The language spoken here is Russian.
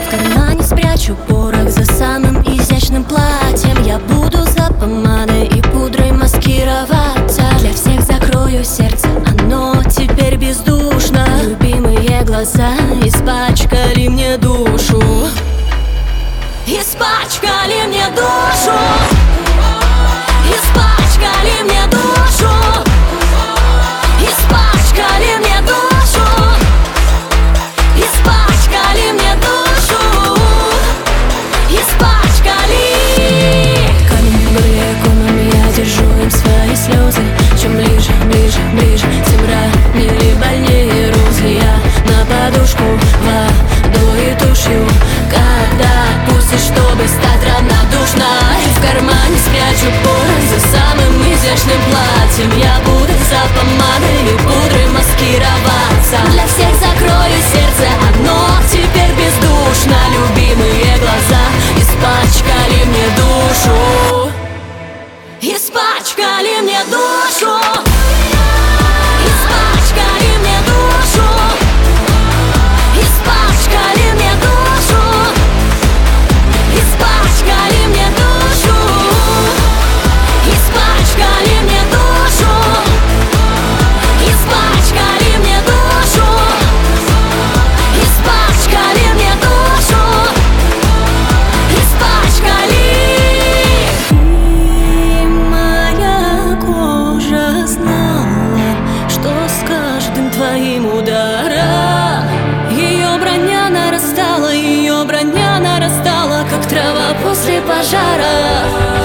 В кармане спрячу порох за самым изящным платьем. Я буду за помадой и пудрой маскироваться. Для всех закрою сердце, оно теперь бездушно. Любимые глаза испачкали мне душу. Испачкали мне душу. Испачкали мне душу. Испачкали мне душу. Испачкали мне душу. Испачкали. Камень в горле комом, я держу им свои слезы. Чем ближе, ближе, ближе, тем ранее, больнее розы. Я на подушку водой тушью, когда пустишь, чтобы стать равнодушной. В кармане спрячу порох за самым изящным платьем. Я буду за помадой и пудрой маскироваться. Для всех закрою сердце, оно теперь бездушно. Любимые глаза испачкали мне душу. Испачкали мне душу. Испачкали мне душу. Испачкали мне душу. Испачкали мне душу. Испачкали мне душу. Испачкали мне душу. Испачкали мне душу. Испачкали. И моя кожа знала, что с каждым твоим ударом ее броня нарастала, как трава после пожара.